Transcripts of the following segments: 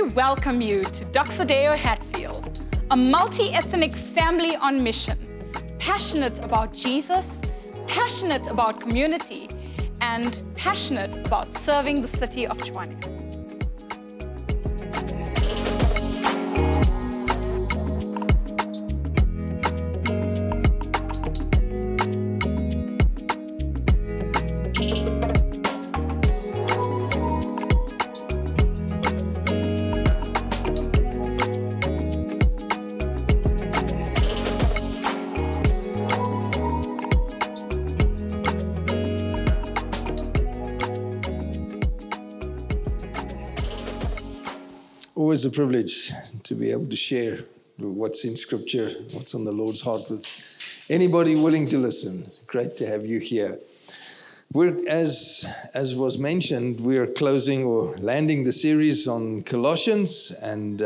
we welcome you to Doxa Deo Hatfield, a multi-ethnic family on mission, passionate about Jesus, passionate about community, and passionate about serving the city of Tshwane. Always a privilege to be able to share what's in Scripture, what's on the Lord's heart with anybody willing to listen. Great to have you here. We're, as was mentioned, we are closing or landing the series on Colossians, and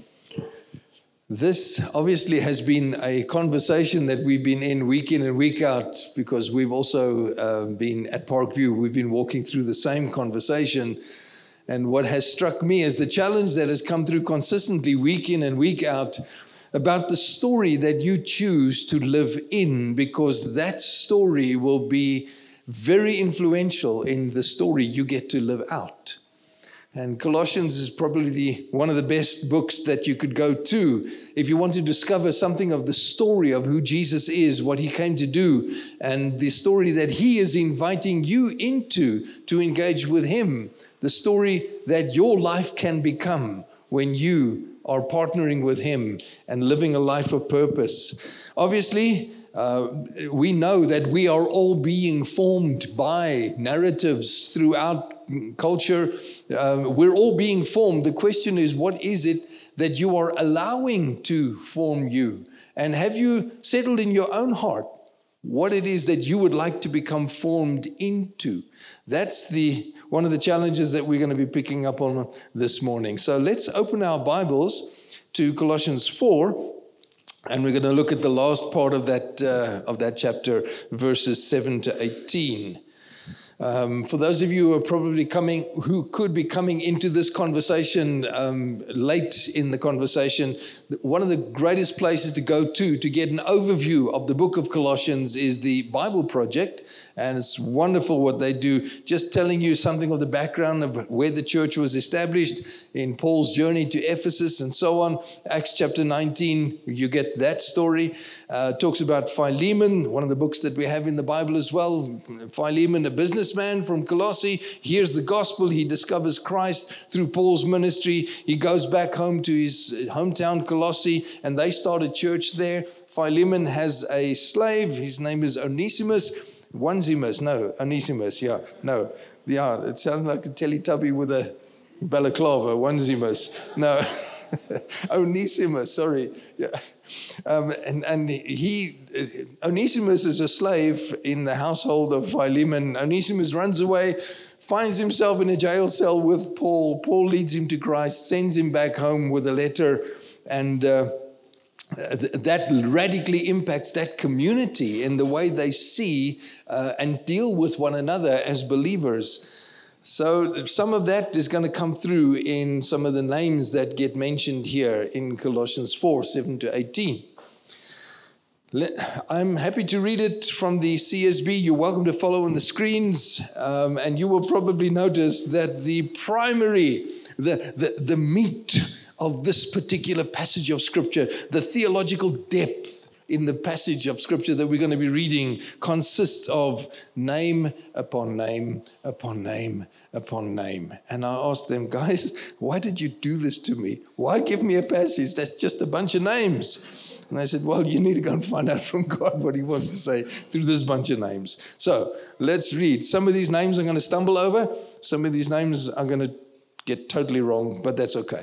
this obviously has been a conversation that we've been in and week out, because we've also been at Parkview. We've been walking through the same conversation. And what has struck me is the challenge that has come through consistently week in and week out about the story that you choose to live in, because that story will be very influential in the story you get to live out. And Colossians is probably one of the best books that you could go to if you want to discover something of the story of who Jesus is, what he came to do, and the story that he is inviting you into to engage with him. The story that your life can become when you are partnering with him and living a life of purpose. Obviously, we know that we are all being formed by narratives throughout culture. We're all being formed. The question is, what is it that you are allowing to form you? And have you settled in your own heart what it is that you would like to become formed into? That's one of the challenges that we're going to be picking up on this morning. So let's open our Bibles to Colossians 4, and we're going to look at the last part of that chapter, verses 7 to 18. For those of you who could be coming into this conversation late in the conversation, one of the greatest places to go to get an overview of the book of Colossians is the Bible Project. And it's wonderful what they do, just telling you something of the background of where the church was established in Paul's journey to Ephesus and so on. Acts chapter 19, you get that story. Talks about Philemon, one of the books that we have in the Bible as well. Philemon, a businessman from Colossae, hears the gospel. He discovers Christ through Paul's ministry. He goes back home to his hometown Colossae, and they start a church there. Philemon has a slave. His name is Onesimus. Onesimus, yeah. It sounds like a Teletubby with a balaclava, Onesimus. No, Onesimus, sorry. Yeah. Onesimus is a slave in the household of Philemon. Onesimus runs away, finds himself in a jail cell with Paul. Paul leads him to Christ, sends him back home with a letter, and that radically impacts that community in the way they see and deal with one another as believers. So some of that is going to come through in some of the names that get mentioned here in Colossians 4, 7 to 18. I'm happy to read it from the CSB. You're welcome to follow on the screens. And you will probably notice that the primary, the meat of this particular passage of Scripture, the theological depth in the passage of Scripture that we're going to be reading, consists of name upon name upon name upon name. And I asked them, guys, why did you do this to me? Why give me a passage that's just a bunch of names? And I said, well, you need to go and find out from God what he wants to say through this bunch of names. So let's read. Some of these names I'm going to stumble over. Some of these names I'm going to get totally wrong, but that's okay.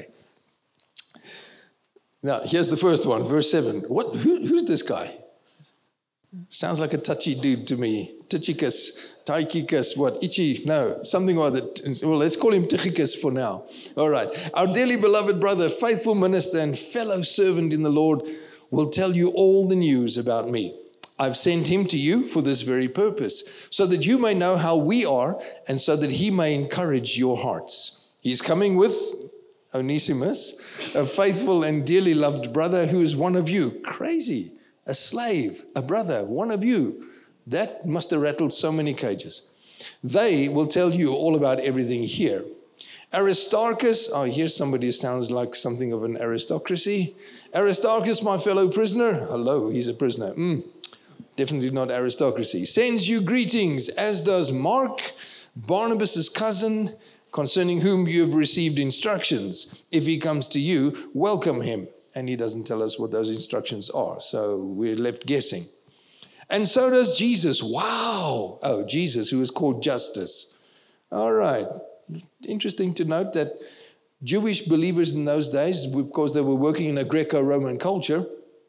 Now, here's the first one, verse 7. Who's this guy? Sounds like a touchy dude to me. Tychicus, what? Ichi? No, something or other. Well, let's call him Tychicus for now. All right. Our dearly beloved brother, faithful minister, and fellow servant in the Lord will tell you all the news about me. I've sent him to you for this very purpose, so that you may know how we are, and so that he may encourage your hearts. He's coming with Onesimus, a faithful and dearly loved brother who is one of you. Crazy. A slave, a brother, one of you. That must have rattled so many cages. They will tell you all about everything here. Aristarchus, here's somebody who sounds like something of an aristocracy. Aristarchus, my fellow prisoner. Hello, he's a prisoner. Definitely not aristocracy. Sends you greetings, as does Mark, Barnabas' cousin, concerning whom you have received instructions. If he comes to you, welcome him. And he doesn't tell us what those instructions are, so we're left guessing. And so does Jesus. Wow. Oh, Jesus, who is called Justus. All right. Interesting to note that Jewish believers in those days, because they were working in a Greco-Roman culture,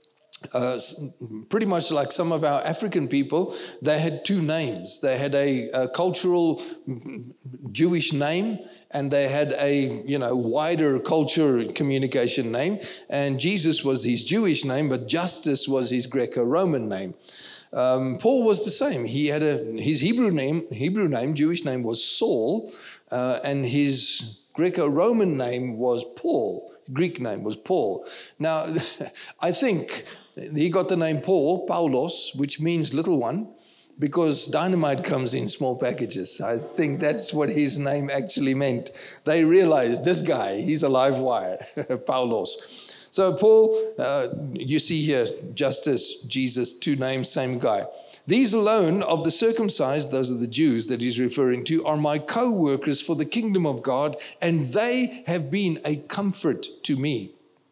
pretty much like some of our African people, they had two names. They had a cultural Jewish name, and they had a wider culture communication name. And Jesus was his Jewish name, but Justus was his Greco-Roman name. Paul was the same. He had his Hebrew name, Jewish name was Saul, and his Greco-Roman name was Paul. Greek name was Paul. Now, I think he got the name Paul, Paulos, which means little one, because dynamite comes in small packages. I think that's what his name actually meant. They realized this guy, he's a live wire, Paulos. So Paul, you see here, Justus, Jesus, two names, same guy. These alone of the circumcised, those are the Jews that he's referring to, are my co-workers for the kingdom of God, and they have been a comfort to me.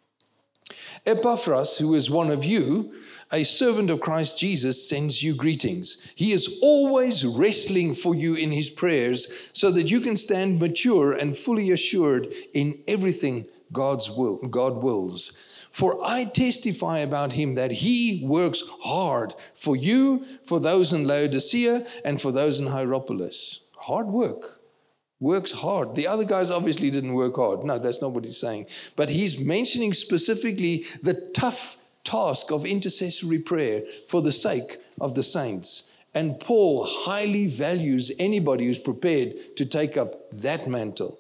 Epaphras, who is one of you, a servant of Christ Jesus, sends you greetings. He is always wrestling for you in his prayers so that you can stand mature and fully assured in everything God wills. For I testify about him that he works hard for you, for those in Laodicea, and for those in Hierapolis. Hard work. Works hard. The other guys obviously didn't work hard. No, that's not what he's saying. But he's mentioning specifically the tough task of intercessory prayer for the sake of the saints. And Paul highly values anybody who's prepared to take up that mantle.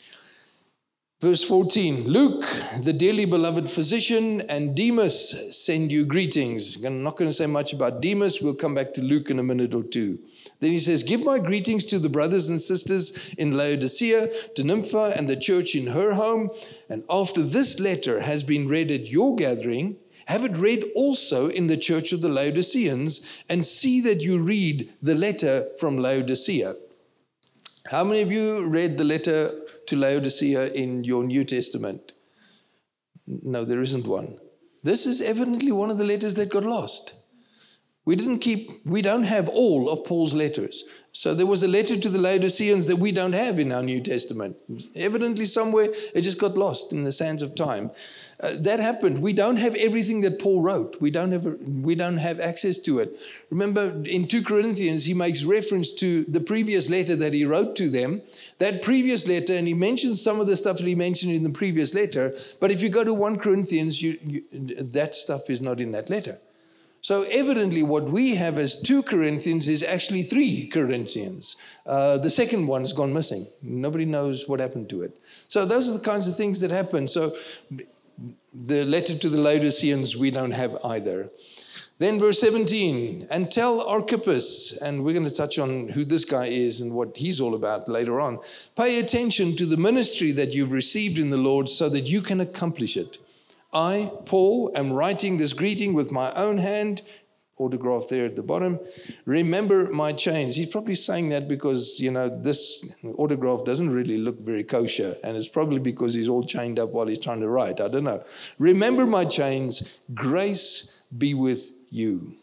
Verse 14, Luke, the dearly beloved physician, and Demas send you greetings. I'm not going to say much about Demas. We'll come back to Luke in a minute or two. Then he says, give my greetings to the brothers and sisters in Laodicea, to Nympha and the church in her home. And after this letter has been read at your gathering, have it read also in the church of the Laodiceans, and see that you read the letter from Laodicea. How many of you read the letter to Laodicea in your New Testament? No, there isn't one. This is evidently one of the letters that got lost. We don't have all of Paul's letters. So there was a letter to the Laodiceans that we don't have in our New Testament. Evidently somewhere it just got lost in the sands of time. That happened. We don't have everything that Paul wrote. We don't have access to it. Remember, in 2 Corinthians, he makes reference to the previous letter that he wrote to them. That previous letter, and he mentions some of the stuff that he mentioned in the previous letter. But if you go to 1 Corinthians, that stuff is not in that letter. So evidently what we have as 2 Corinthians is actually 3 Corinthians. The second one has gone missing. Nobody knows what happened to it. So those are the kinds of things that happen. So the letter to the Laodiceans we don't have either. Then verse 17, and tell Archippus, and we're going to touch on who this guy is and what he's all about later on. Pay attention to the ministry that you've received in the Lord so that you can accomplish it. I, Paul, am writing this greeting with my own hand, autograph there at the bottom. Remember my chains. He's probably saying that because, this autograph doesn't really look very kosher, and it's probably because he's all chained up while he's trying to write. I don't know. Remember my chains. Grace be with you.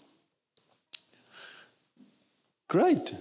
Great.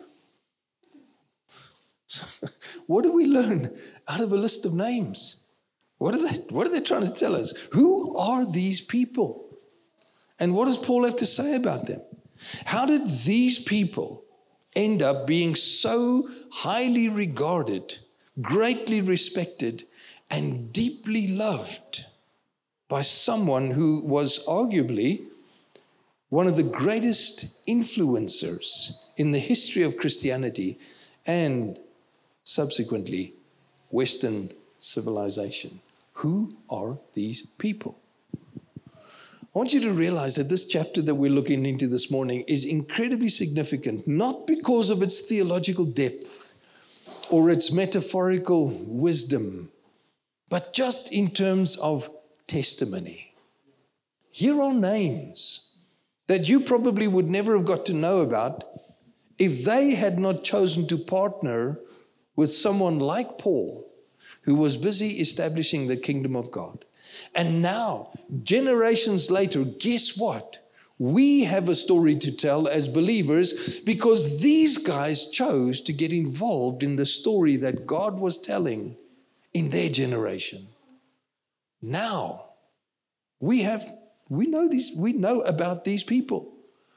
What do we learn out of a list of names? What are they trying to tell us? Who are these people? And what does Paul have to say about them? How did these people end up being so highly regarded, greatly respected, and deeply loved by someone who was arguably one of the greatest influencers in the history of Christianity and subsequently Western civilization? Who are these people? I want you to realize that this chapter that we're looking into this morning is incredibly significant, not because of its theological depth or its metaphorical wisdom, but just in terms of testimony. Here are names that you probably would never have got to know about if they had not chosen to partner with someone like Paul, who was busy establishing the kingdom of God. And now, generations later, guess what? We have a story to tell as believers because these guys chose to get involved in the story that God was telling in their generation. Now, we know about these people.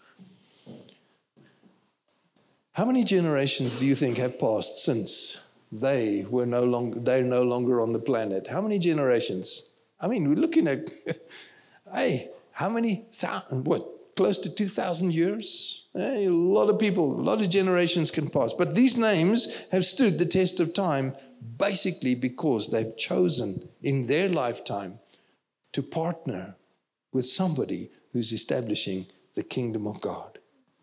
How many generations do you think have passed since they're no longer on the planet? How many generations? I mean, we're looking at, how many, close to 2,000 years? A lot of people, a lot of generations can pass. But these names have stood the test of time basically because they've chosen in their lifetime to partner with somebody who's establishing the kingdom of God.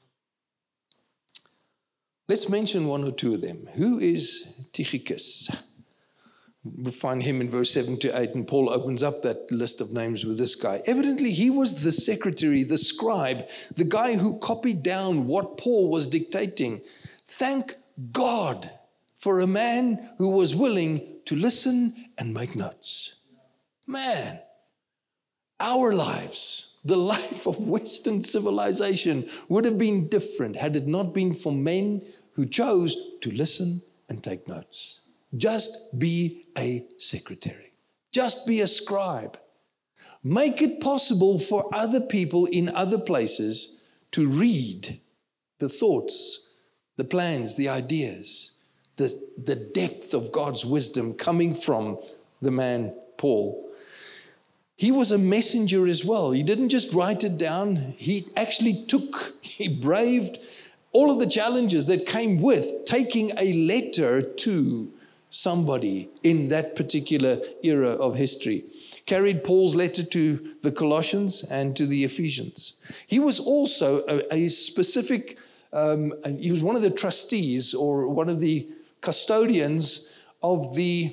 Let's mention one or two of them. Who is Tychicus? We find him in verse 7 to 8, and Paul opens up that list of names with this guy. Evidently, he was the secretary, the scribe, the guy who copied down what Paul was dictating. Thank God for a man who was willing to listen and make notes. Man, our lives, the life of Western civilization, would have been different had it not been for men who chose to listen and take notes. Just be a secretary. Just be a scribe. Make it possible for other people in other places to read the thoughts, the plans, the ideas, the depth of God's wisdom coming from the man Paul. He was a messenger as well. He didn't just write it down. He braved all of the challenges that came with taking a letter to somebody in that particular era of history. Carried Paul's letter to the Colossians and to the Ephesians. He was also a specific, he was one of the trustees or one of the custodians of the,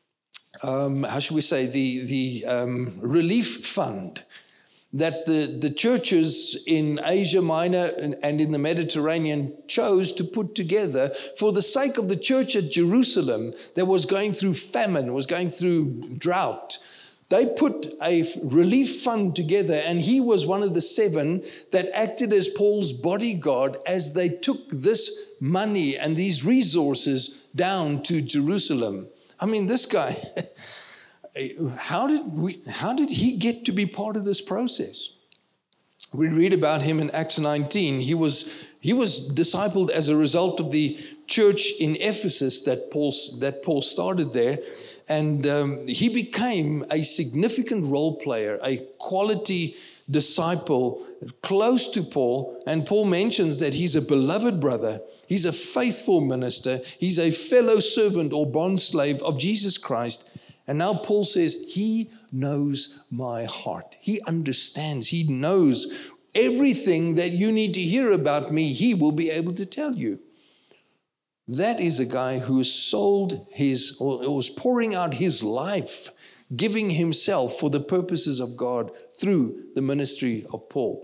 the relief fund that the churches in Asia Minor and in the Mediterranean chose to put together for the sake of the church at Jerusalem that was going through famine, was going through drought. They put a relief fund together, and he was one of the 7 that acted as Paul's bodyguard as they took this money and these resources down to Jerusalem. I mean, this guy... How did he get to be part of this process? We read about him in Acts 19. He was discipled as a result of the church in Ephesus that Paul started there, and he became a significant role player, a quality disciple close to Paul. And Paul mentions that he's a beloved brother, he's a faithful minister, he's a fellow servant or bondslave of Jesus Christ. And now Paul says, he knows my heart. He understands. He knows everything that you need to hear about me. He will be able to tell you. That is a guy who sold or was pouring out his life, giving himself for the purposes of God through the ministry of Paul.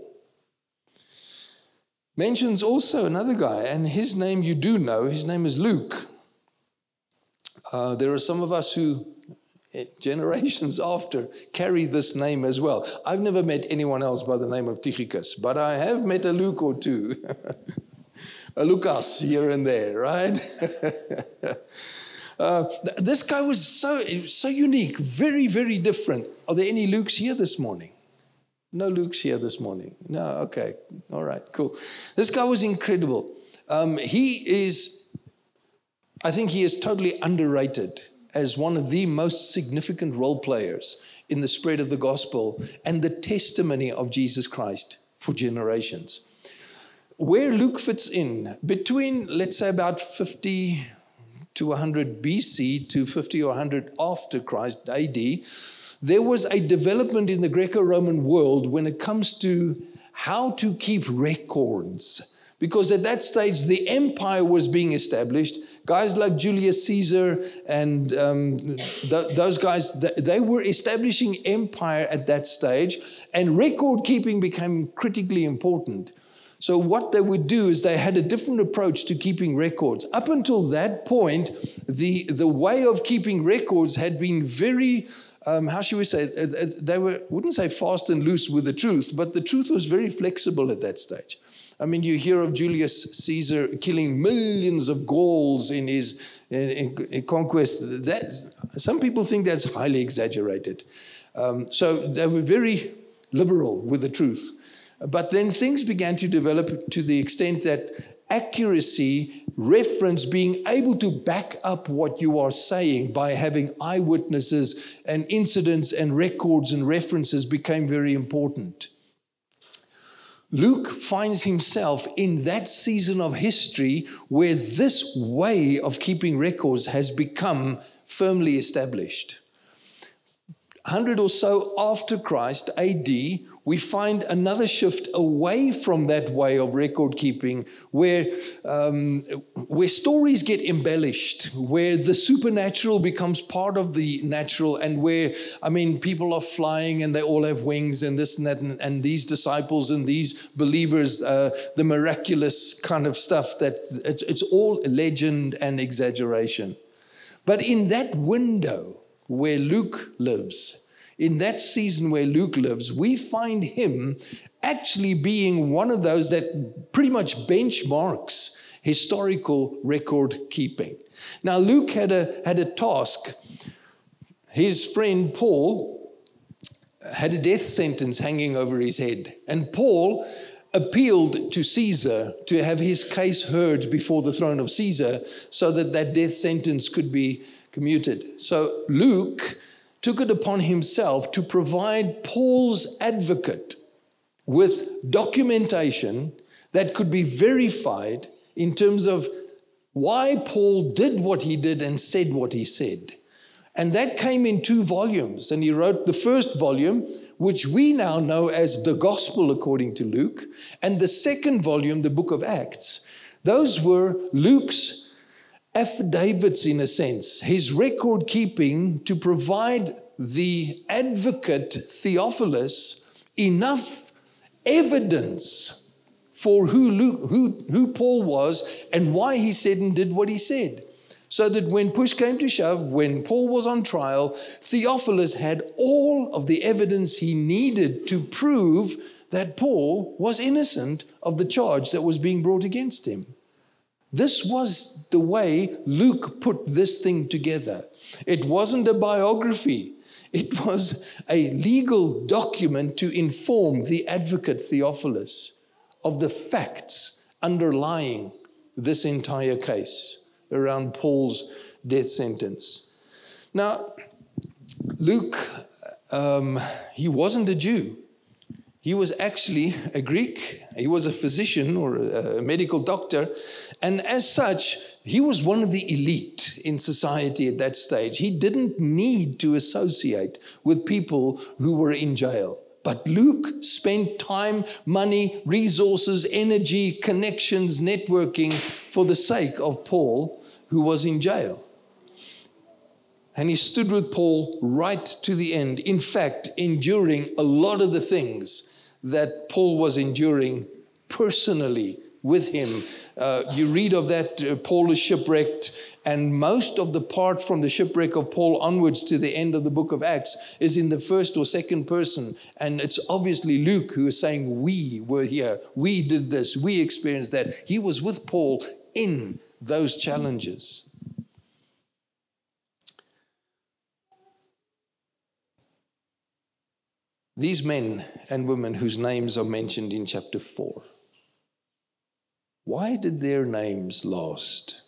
Mentions also another guy, and his name you do know. His name is Luke. There are some of us who, generations after, carry this name as well. I've never met anyone else by the name of Tychicus, but I have met a Luke or two. A Lucas here and there, right? This guy was so unique, very, very different. Are there any Lukes here this morning? No Lukes here this morning. No, okay. All right, cool. This guy was incredible. I think he is totally underrated as one of the most significant role players in the spread of the gospel and the testimony of Jesus Christ for generations. Where Luke fits in, between, let's say, about 50 to 100 BC to 50 or 100 after Christ, AD, there was a development in the Greco-Roman world when it comes to how to keep records. Because at that stage, the empire was being established. Guys like Julius Caesar and those guys, they were establishing empire at that stage. And record keeping became critically important. So what they would do is they had a different approach to keeping records. Up until that point, the way of keeping records had been very, how should we say, they wouldn't say fast and loose with the truth, but the truth was very flexible at that stage. I mean, you hear of Julius Caesar killing millions of Gauls in his in conquest. That, some people think that's highly exaggerated. So they were very liberal with the truth. But then things began to develop to the extent that accuracy, reference, being able to back up what you are saying by having eyewitnesses and incidents and records and references became very important. Luke finds himself in that season of history where this way of keeping records has become firmly established. 100 or so after Christ, AD, we find another shift away from that way of record keeping where stories get embellished, where the supernatural becomes part of the natural, and where, I mean, people are flying and they all have wings and this and that, and these disciples and these believers, the miraculous kind of stuff, that it's all legend and exaggeration. But in that window where Luke lives, in that season where Luke lives, we find him actually being one of those that pretty much benchmarks historical record keeping. Now, Luke had a task. His friend Paul had a death sentence hanging over his head. And Paul appealed to Caesar to have his case heard before the throne of Caesar so that that death sentence could be commuted. So Luke took it upon himself to provide Paul's advocate with documentation that could be verified in terms of why Paul did what he did and said what he said. And that came in 2 volumes. And he wrote the first volume, which we now know as the Gospel according to Luke, and the second volume, the book of Acts. Those were Luke's affidavits, in a sense, his record keeping to provide the advocate Theophilus enough evidence for who Paul was and why he said and did what he said. So that when push came to shove, when Paul was on trial, Theophilus had all of the evidence he needed to prove that Paul was innocent of the charge that was being brought against him. This was the way Luke put this thing together. It wasn't a biography. It was a legal document to inform the advocate Theophilus of the facts underlying this entire case around Paul's death sentence. Now, Luke, he wasn't a Jew. He was actually a Greek. He was a physician or a medical doctor. And as such, he was one of the elite in society at that stage. He didn't need to associate with people who were in jail. But Luke spent time, money, resources, energy, connections, networking for the sake of Paul, who was in jail. And he stood with Paul right to the end. In fact, enduring a lot of the things that Paul was enduring personally with him. You read of that, Paul is shipwrecked, and most of the part from the shipwreck of Paul onwards to the end of the book of Acts is in the first or second person. And it's obviously Luke who is saying, we were here, we did this, we experienced that. He was with Paul in those challenges. These men and women whose names are mentioned in chapter 4, why did their names last?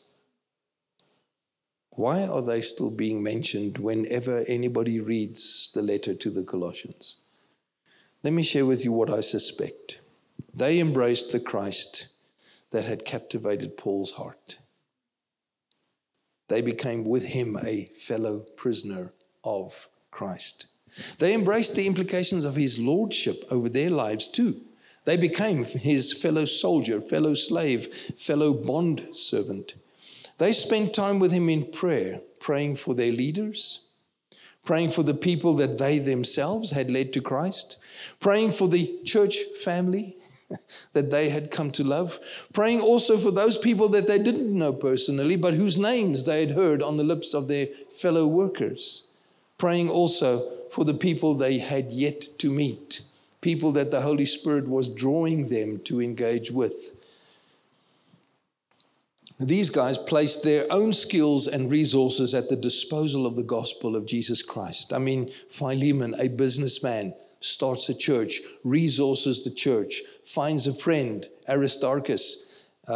Why are they still being mentioned whenever anybody reads the letter to the Colossians? Let me share with you what I suspect. They embraced the Christ that had captivated Paul's heart. they became with him a fellow prisoner of Christ. They embraced the implications of his lordship over their lives too. They became his fellow soldier, fellow slave, fellow bond servant. They spent time with him in prayer, praying for their leaders, praying for the people that they themselves had led to Christ, praying for the church family that they had come to love, praying also for those people that they didn't know personally, but whose names they had heard on the lips of their fellow workers, praying also for the people they had yet to meet, people that the Holy Spirit was drawing them to engage with. These guys placed their own skills and resources at the disposal of the gospel of Jesus Christ. I mean, Philemon, a businessman, starts a church, resources the church, finds a friend, Archippus,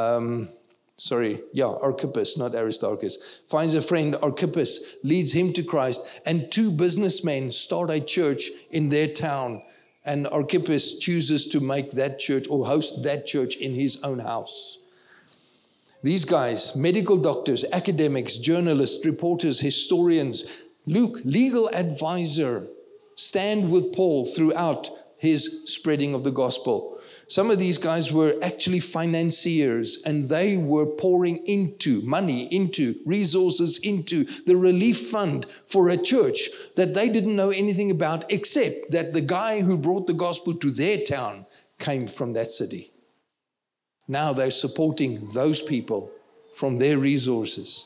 not Aristarchus, finds a friend, Archippus, leads him to Christ, and two businessmen start a church in their town, and Archippus chooses to make that church or host that church in his own house. These guys, medical doctors, academics, journalists, reporters, historians, Luke, legal advisor, stand with Paul throughout his spreading of the gospel. Some of these guys were actually financiers, and they were pouring money into, resources into the relief fund for a church that they didn't know anything about, except that the guy who brought the gospel to their town came from that city. Now they're supporting those people from their resources.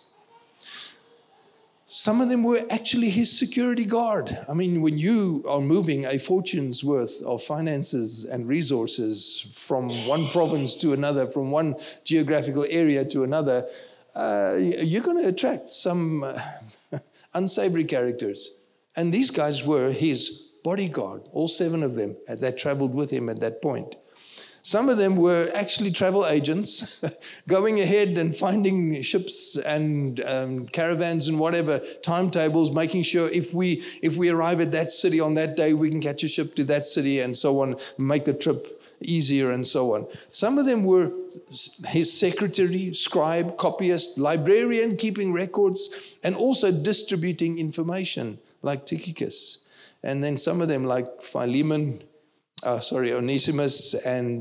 Some of them were actually his security guard. I mean, when you are moving a fortune's worth of finances and resources from one province to another, from one geographical area to another, you're going to attract some unsavory characters. And these guys were his bodyguard, all 7 of them that traveled with him at that point. Some of them were actually travel agents going ahead and finding ships and caravans and whatever, timetables, making sure if we arrive at that city on that day, we can catch a ship to that city and so on, make the trip easier and so on. Some of them were his secretary, scribe, copyist, librarian, keeping records, and also distributing information like Tychicus. And then some of them like Philemon, Onesimus and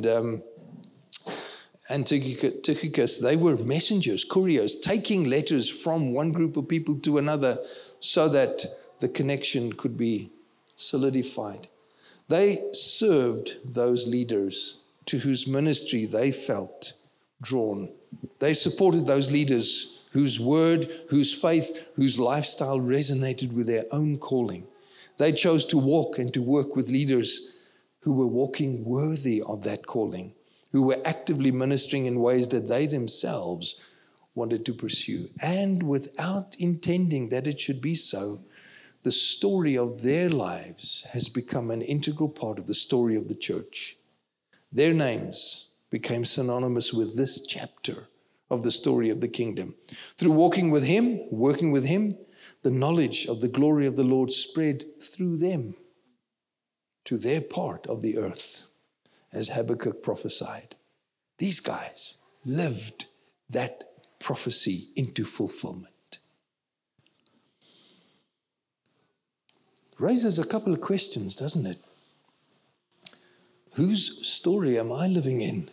Tychicus, they were messengers, couriers, taking letters from one group of people to another so that the connection could be solidified. They served those leaders to whose ministry they felt drawn. They supported those leaders whose word, whose faith, whose lifestyle resonated with their own calling. They chose to walk and to work with leaders who were walking worthy of that calling, who were actively ministering in ways that they themselves wanted to pursue. And without intending that it should be so, the story of their lives has become an integral part of the story of the church. Their names became synonymous with this chapter of the story of the kingdom. Through working with him, the knowledge of the glory of the Lord spread through them to their part of the earth, as Habakkuk prophesied. These guys lived that prophecy into fulfillment. Raises a couple of questions, doesn't it? Whose story am I living in?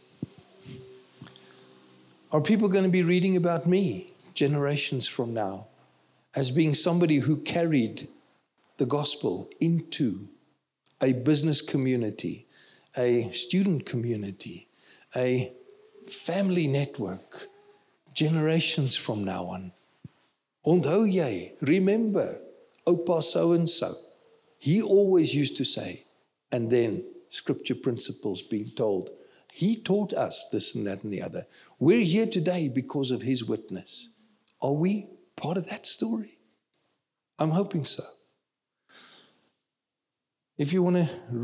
Are people going to be reading about me generations from now as being somebody who carried the gospel into a business community, a student community, a family network, generations from now on? Onthou jy, remember, Opa so-and-so, he always used to say, and then scripture principles being told. He taught us this and that and the other. We're here today because of his witness. Are we part of that story? I'm hoping so. If you want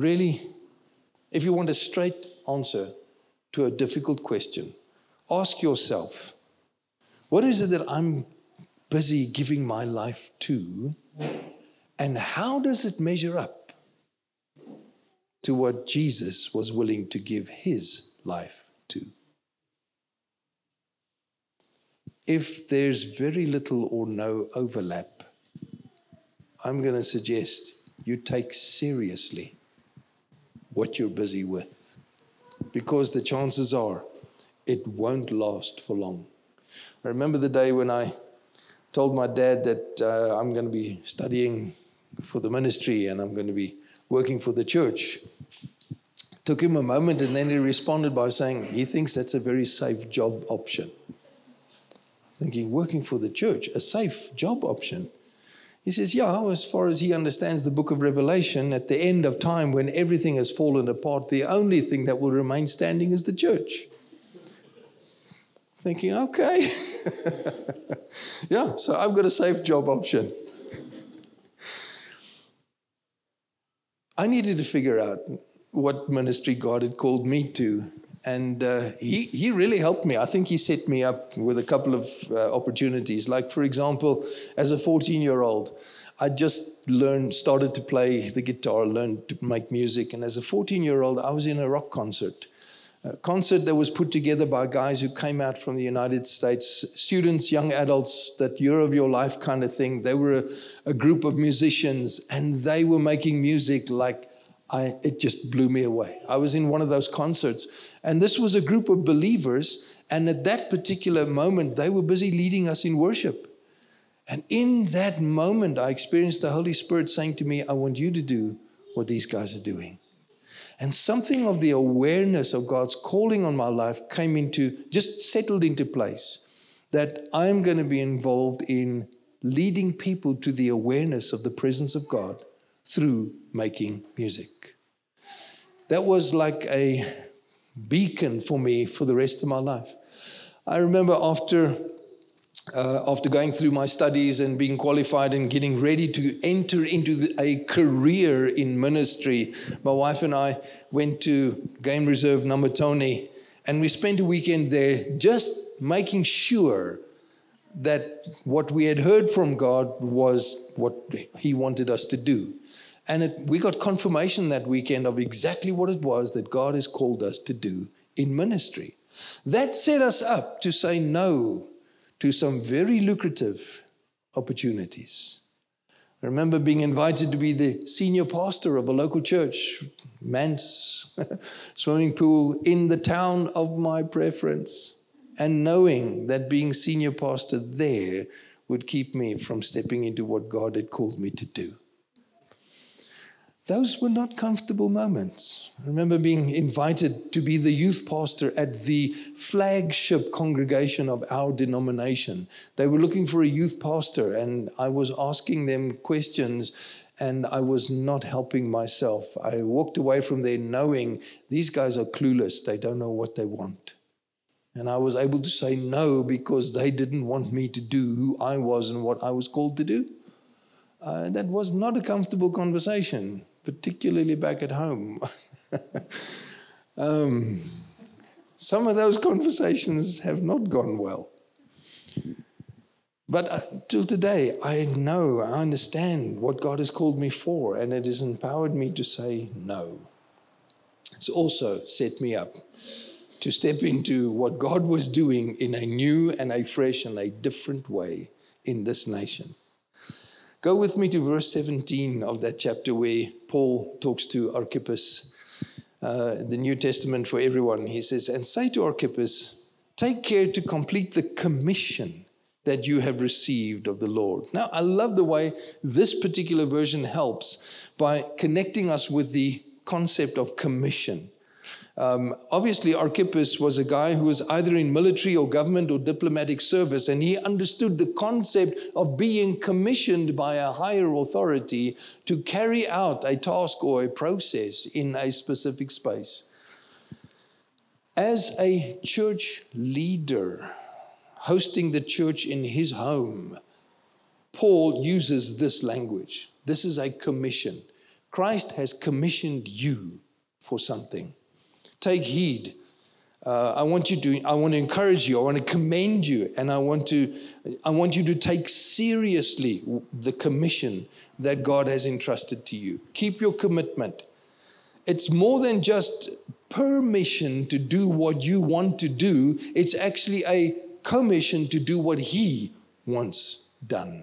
a straight answer to a difficult question, ask yourself, what is it that I'm busy giving my life to, and how does it measure up to what Jesus was willing to give his life to? if there's very little or no overlap, I'm going to suggest you take seriously what you're busy with, because the chances are it won't last for long. I remember the day when I told my dad that I'm going to be studying for the ministry and I'm going to be working for the church. Took him a moment, and then he responded by saying he thinks that's a very safe job option. Thinking, working for the church, a safe job option? He says, yeah, as far as he understands the book of Revelation, at the end of time when everything has fallen apart, the only thing that will remain standing is the church. Thinking, okay. Yeah, so I've got a safe job option. I needed to figure out what ministry God had called me to. And he really helped me. I think he set me up with a couple of opportunities. Like, for example, as a 14-year-old, I just started to play the guitar, learned to make music. And as a 14-year-old, I was in a rock concert. A concert that was put together by guys who came out from the United States, students, young adults, that year of your life kind of thing. They were a group of musicians, and they were making music like it just blew me away. I was in one of those concerts, and this was a group of believers, and at that particular moment, they were busy leading us in worship. And in that moment, I experienced the Holy Spirit saying to me, I want you to do what these guys are doing. And something of the awareness of God's calling on my life just settled into place, that I'm going to be involved in leading people to the awareness of the presence of God through making music. That was like a beacon for me for the rest of my life. I remember after going through my studies and being qualified and getting ready to enter into a career in ministry, my wife and I went to Game Reserve Namatone, and we spent a weekend there just making sure that what we had heard from God was what He wanted us to do. And we got confirmation that weekend of exactly what it was that God has called us to do in ministry. That set us up to say no to some very lucrative opportunities. I remember being invited to be the senior pastor of a local church, manse, swimming pool in the town of my preference, and knowing that being senior pastor there would keep me from stepping into what God had called me to do. Those were not comfortable moments. I remember being invited to be the youth pastor at the flagship congregation of our denomination. They were looking for a youth pastor, and I was asking them questions, and I was not helping myself. I walked away from there knowing these guys are clueless. They don't know what they want. And I was able to say no because they didn't want me to do who I was and what I was called to do. That was not a comfortable conversation, particularly back at home. Some of those conversations have not gone well. But till today, I understand what God has called me for, and it has empowered me to say no. It's also set me up to step into what God was doing in a new and a fresh and a different way in this nation. Go with me to verse 17 of that chapter where Paul talks to Archippus, the New Testament for everyone. He says, and say to Archippus, take care to complete the commission that you have received of the Lord. Now, I love the way this particular version helps by connecting us with the concept of commission. Obviously, Archippus was a guy who was either in military or government or diplomatic service, and he understood the concept of being commissioned by a higher authority to carry out a task or a process in a specific space. As a church leader, hosting the church in his home, Paul uses this language. This is a commission. Christ has commissioned you for something. Take heed. I want to encourage you. I want to commend you, and I want you to take seriously the commission that God has entrusted to you. Keep your commitment. It's more than just permission to do what you want to do. It's actually a commissioned to do what he wants done.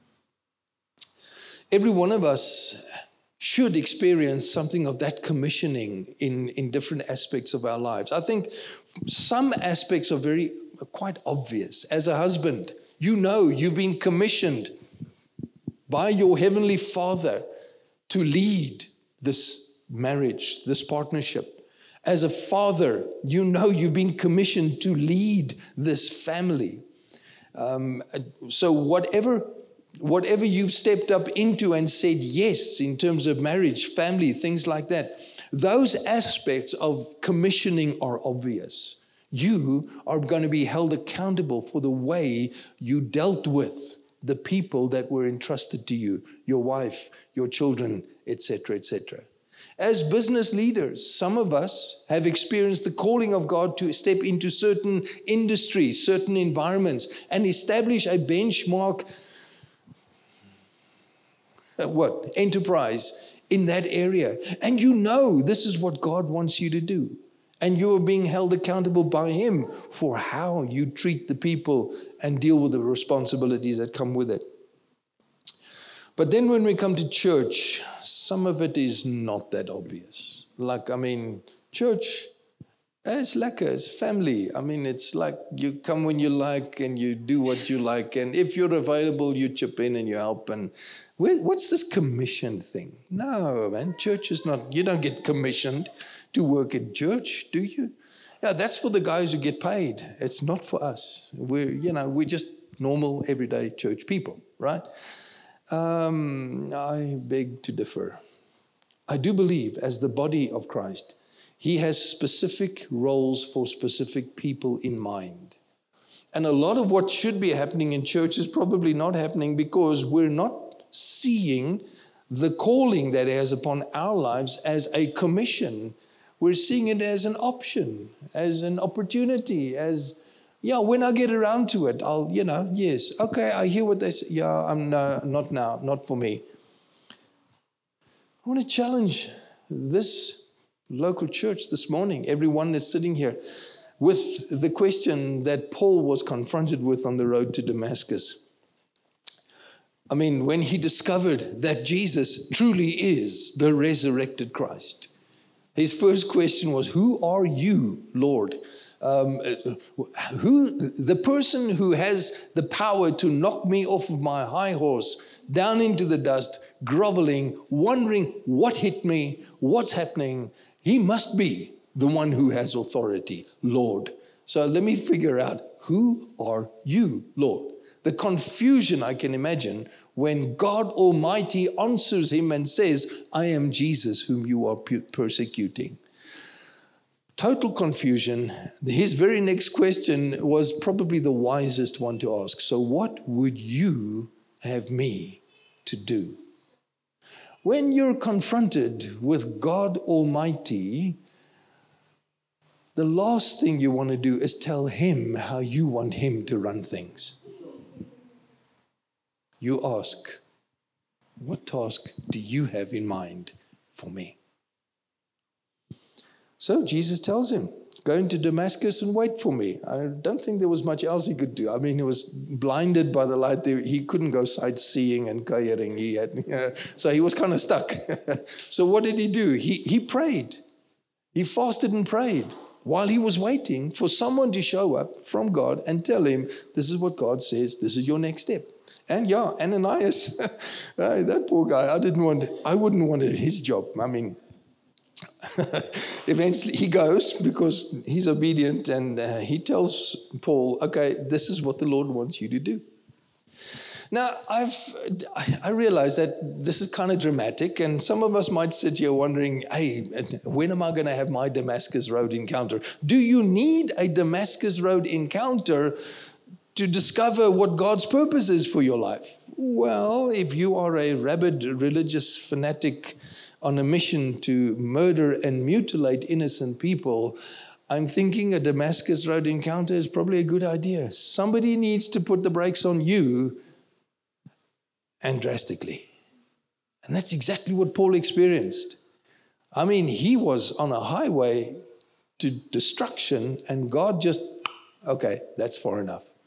Every one of us should experience something of that commissioning in different aspects of our lives. I think some aspects are quite obvious. As a husband, you know you've been commissioned by your Heavenly Father to lead this marriage, this partnership. As a father, you know you've been commissioned to lead this family. So whatever you've stepped up into and said yes in terms of marriage, family, things like that, those aspects of commissioning are obvious. You are going to be held accountable for the way you dealt with the people that were entrusted to you, your wife, your children, etc., etc. As business leaders, some of us have experienced the calling of God to step into certain industries, certain environments, and establish a benchmark enterprise in that area. And you know this is what God wants you to do. And you are being held accountable by Him for how you treat the people and deal with the responsibilities that come with it. But then when we come to church, some of it is not that obvious. Church, it's lekker, it's family. It's like you come when you like and you do what you like. And if you're available, you chip in and you help. And what's this commission thing? No, man, church is not, you don't get commissioned to work at church, do you? Yeah, that's for the guys who get paid. It's not for us. We're just normal, everyday church people, right? I beg to differ. I do believe, as the body of Christ, He has specific roles for specific people in mind. And a lot of what should be happening in church is probably not happening because we're not seeing the calling that He has upon our lives as a commission. We're seeing it as an option, as an opportunity, when I get around to it, I'll, yes, okay, I hear what they say. Yeah, not now, not for me. I want to challenge this local church this morning, everyone that's sitting here, with the question that Paul was confronted with on the road to Damascus. When he discovered that Jesus truly is the resurrected Christ, his first question was, who are you, Lord? The person who has the power to knock me off of my high horse down into the dust, groveling, wondering what hit me, what's happening. He must be the one who has authority, Lord. So let me figure out, who are you, Lord? The confusion I can imagine when God Almighty answers him and says, I am Jesus whom you are persecuting. Total confusion. His very next question was probably the wisest one to ask. So what would you have me to do? When you're confronted with God Almighty, the last thing you want to do is tell Him how you want Him to run things. You ask, what task do you have in mind for me? So Jesus tells him, go into Damascus and wait for me. I don't think there was much else he could do. He was blinded by the light. He couldn't go sightseeing and kayering. So he was kind of stuck. So what did he do? He prayed. He fasted and prayed while he was waiting for someone to show up from God and tell him, this is what God says, this is your next step. And Ananias, that poor guy, I wouldn't want his job. Eventually he goes because he's obedient and he tells Paul, okay, this is what the Lord wants you to do. Now, I realize that this is kind of dramatic, and some of us might sit here wondering, hey, when am I going to have my Damascus Road encounter? Do you need a Damascus Road encounter to discover what God's purpose is for your life? Well, if you are a rabid religious fanatic on a mission to murder and mutilate innocent people, I'm thinking a Damascus Road encounter is probably a good idea. Somebody needs to put the brakes on you, and drastically. And that's exactly what Paul experienced. He was on a highway to destruction, and God just, okay, that's far enough.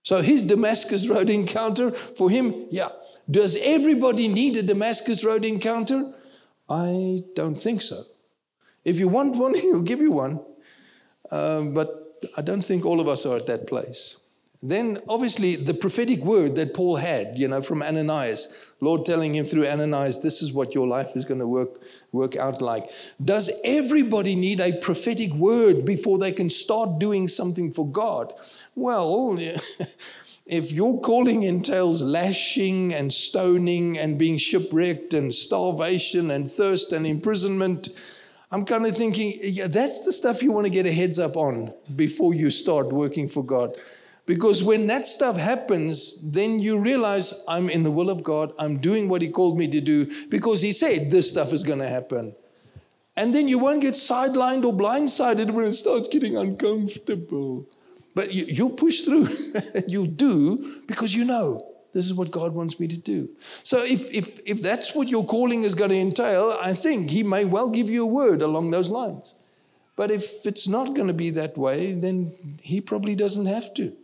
So his Damascus Road encounter, for him, yeah. Does everybody need a Damascus Road encounter? I don't think so. If you want one, he'll give you one. But I don't think all of us are at that place. Then, obviously, the prophetic word that Paul had, from Ananias, Lord telling him through Ananias, this is what your life is going to work out like. Does everybody need a prophetic word before they can start doing something for God? Well, if your calling entails lashing and stoning and being shipwrecked and starvation and thirst and imprisonment, I'm kind of thinking, yeah, that's the stuff you want to get a heads up on before you start working for God. Because when that stuff happens, then you realize I'm in the will of God. I'm doing what he called me to do because he said this stuff is going to happen. And then you won't get sidelined or blindsided when it starts getting uncomfortable. But you'll push through. You'll do because you know this is what God wants me to do. So if that's what your calling is going to entail, I think he may well give you a word along those lines. But if it's not going to be that way, then he probably doesn't have to.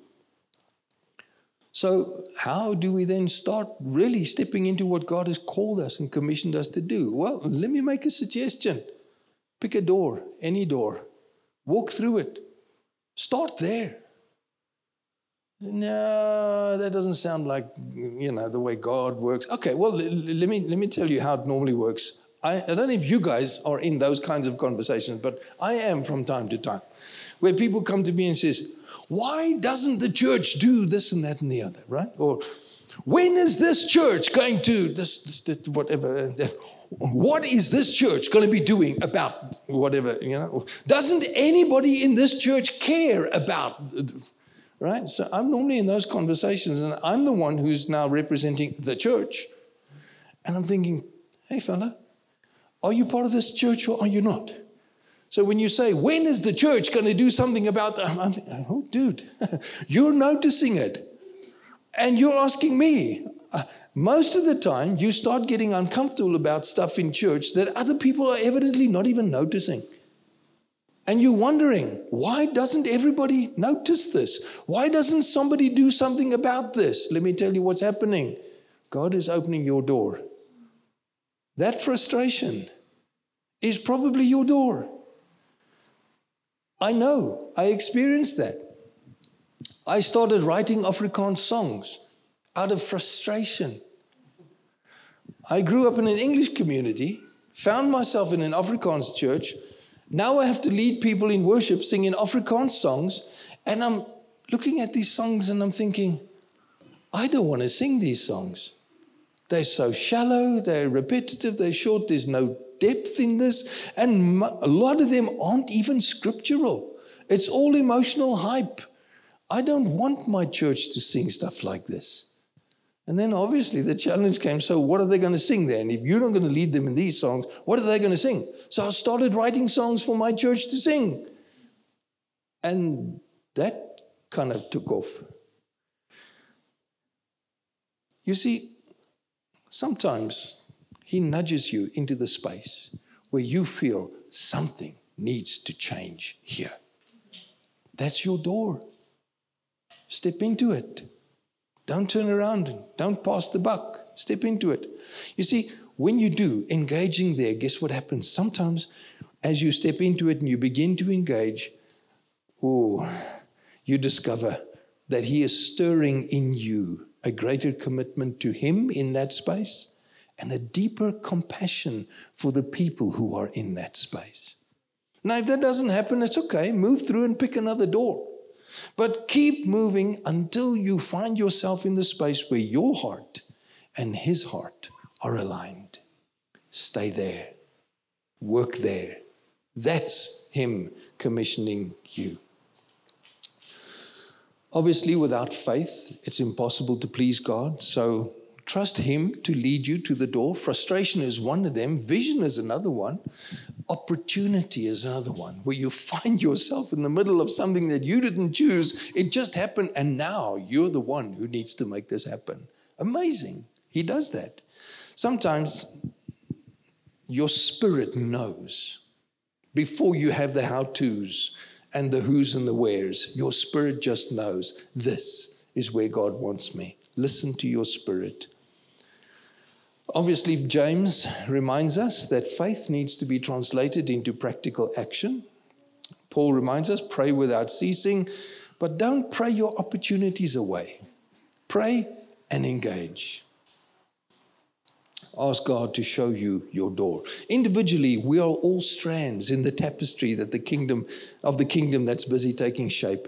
So how do we then start really stepping into what God has called us and commissioned us to do? Well, let me make a suggestion. Pick a door, any door. Walk through it. Start there. No, that doesn't sound like, the way God works. Okay, well, let me tell you how it normally works. I don't know if you guys are in those kinds of conversations, but I am from time to time, where people come to me and says, why doesn't the church do this and that and the other, right? Or when is this church going to this whatever? What is this church going to be doing about whatever? Doesn't anybody in this church care about? Right? So I'm normally in those conversations, and I'm the one who's now representing the church, and I'm thinking, hey, fella, are you part of this church or are you not? So when you say, when is the church going to do something about that? I'm thinking, oh, dude, you're noticing it. And you're asking me. Most of the time, you start getting uncomfortable about stuff in church that other people are evidently not even noticing. And you're wondering, why doesn't everybody notice this? Why doesn't somebody do something about this? Let me tell you what's happening. God is opening your door. That frustration is probably your door. I know. I experienced that. I started writing Afrikaans songs out of frustration. I grew up in an English community, found myself in an Afrikaans church. Now I have to lead people in worship singing Afrikaans songs, and I'm looking at these songs and I'm thinking, I don't want to sing these songs. They're so shallow, they're repetitive, they're short, there's no depth in this, and a lot of them aren't even scriptural. It's all emotional hype. I don't want my church to sing stuff like this. And then obviously the challenge came, so what are they going to sing then? If you're not going to lead them in these songs, what are they going to sing? So I started writing songs for my church to sing. And that kind of took off. You see, sometimes he nudges you into the space where you feel something needs to change here. That's your door. Step into it. Don't turn around and don't pass the buck. Step into it. You see, when you do, engaging there, guess what happens? Sometimes as you step into it and you begin to engage, you discover that he is stirring in you a greater commitment to him in that space and a deeper compassion for the people who are in that space. Now, if that doesn't happen, it's okay. Move through and pick another door. But keep moving until you find yourself in the space where your heart and his heart are aligned. Stay there. Work there. That's him commissioning you. Obviously, without faith, it's impossible to please God. So trust him to lead you to the door. Frustration is one of them. Vision is another one. Opportunity is another one, where you find yourself in the middle of something that you didn't choose. It just happened, and now you're the one who needs to make this happen. Amazing. He does that. Sometimes your spirit knows before you have the how-tos and the who's and the where's. Your spirit just knows this is where God wants me. Listen to your spirit. Obviously, James reminds us that faith needs to be translated into practical action. Paul reminds us, pray without ceasing, but don't pray your opportunities away. Pray and engage. Ask God to show you your door. Individually, we are all strands in the tapestry that the kingdom that's busy taking shape.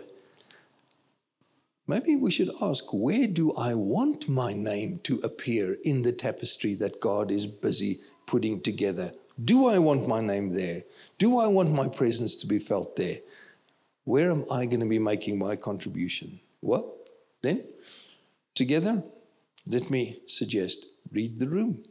Maybe we should ask, where do I want my name to appear in the tapestry that God is busy putting together? Do I want my name there? Do I want my presence to be felt there? Where am I going to be making my contribution? Well, then, together, let me suggest, read the room.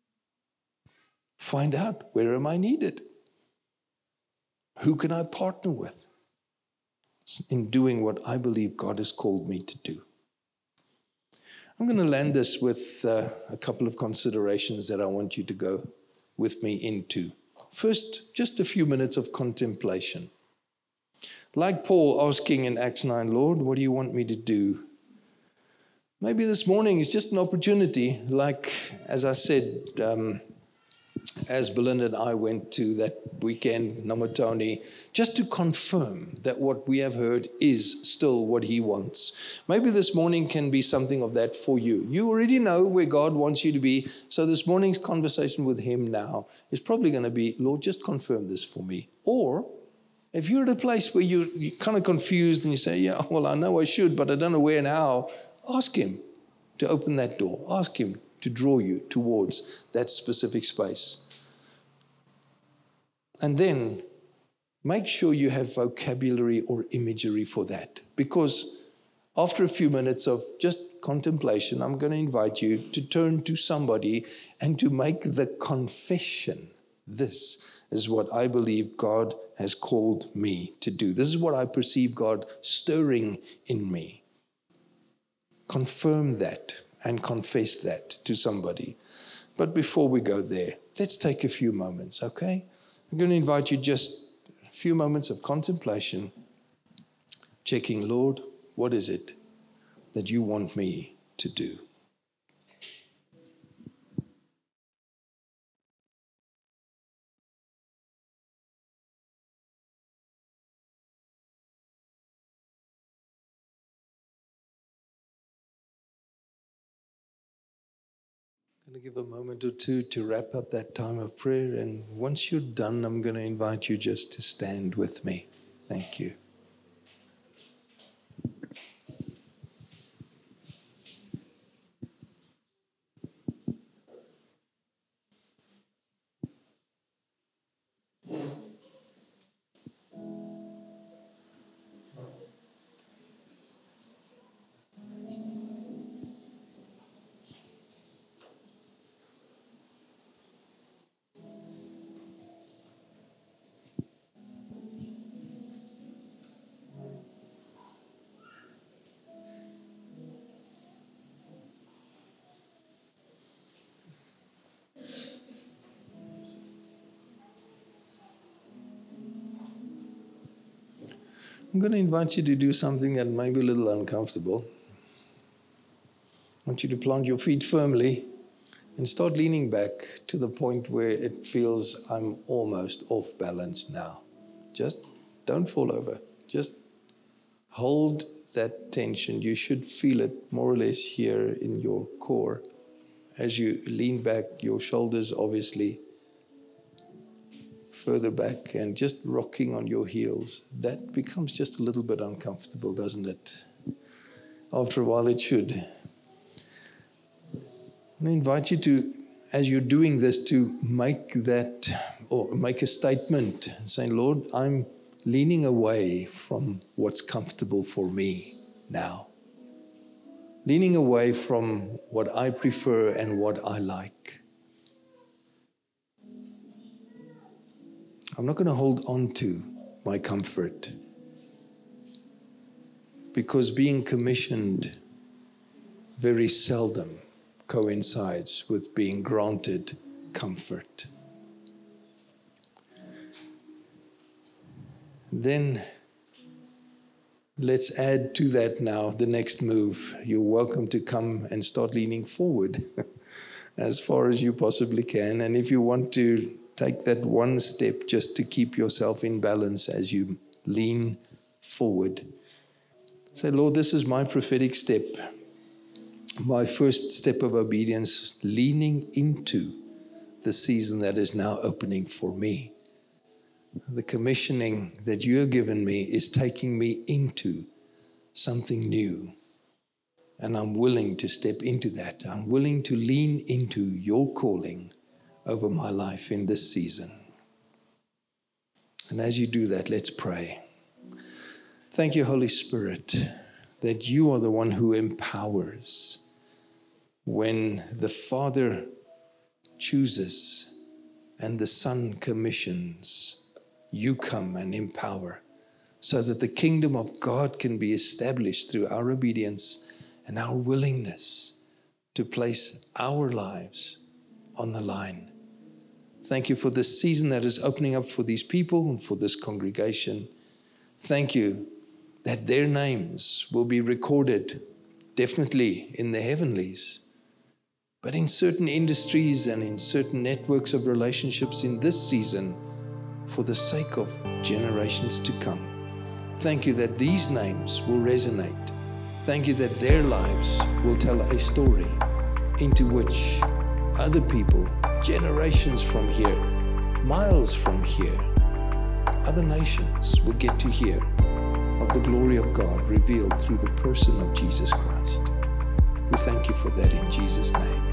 Find out, where am I needed? Who can I partner with in doing what I believe God has called me to do? I'm going to land this with a couple of considerations that I want you to go with me into. First, just a few minutes of contemplation. Like Paul asking in Acts 9, Lord, what do you want me to do? Maybe this morning is just an opportunity, like, as I said, as Belinda and I went to that weekend, Namatoni, just to confirm that what we have heard is still what he wants. Maybe this morning can be something of that for you. You already know where God wants you to be, so this morning's conversation with him now is probably going to be, Lord, just confirm this for me. Or if you're at a place where you're kind of confused and you say, yeah, well, I know I should, but I don't know where and how, ask him to open that door. Ask him to draw you towards that specific space. And then make sure you have vocabulary or imagery for that. Because after a few minutes of just contemplation, I'm going to invite you to turn to somebody and to make the confession. This is what I believe God has called me to do. This is what I perceive God stirring in me. Confirm that and confess that to somebody. But before we go there, let's take a few moments, okay? I'm going to invite you just a few moments of contemplation, checking, Lord, what is it that you want me to do? I'm going to give a moment or two to wrap up that time of prayer. And once you're done, I'm going to invite you just to stand with me. Thank you. I'm going to invite you to do something that may be a little uncomfortable. I want you to plant your feet firmly and start leaning back to the point where it feels I'm almost off balance now. Just don't fall over. Just hold that tension. You should feel it more or less here in your core. As you lean back, your shoulders obviously further back and just rocking on your heels. That becomes just a little bit uncomfortable, doesn't it? After a while, it should. I invite you to, as you're doing this, to make that, or make a statement saying, Lord, I'm leaning away from what's comfortable for me now. Leaning away from what I prefer and what I like. I'm not going to hold on to my comfort, because being commissioned very seldom coincides with being granted comfort. Then let's add to that now the next move. You're welcome to come and start leaning forward as far as you possibly can. And if you want to take that one step just to keep yourself in balance as you lean forward, say, Lord, this is my prophetic step, my first step of obedience, leaning into the season that is now opening for me. The commissioning that you have given me is taking me into something new. And I'm willing to step into that. I'm willing to lean into your calling over my life in this season. And as you do that, let's pray. Thank you, Holy Spirit, that you are the one who empowers. When the Father chooses and the Son commissions, you come and empower so that the kingdom of God can be established through our obedience and our willingness to place our lives on the line. Thank you for this season that is opening up for these people and for this congregation. Thank you that their names will be recorded, definitely in the heavenlies, but in certain industries and in certain networks of relationships in this season, for the sake of generations to come. Thank you that these names will resonate. Thank you that their lives will tell a story into which other people, generations from here, miles from here, other nations will get to hear of the glory of God revealed through the person of Jesus Christ. We thank you for that in Jesus' name.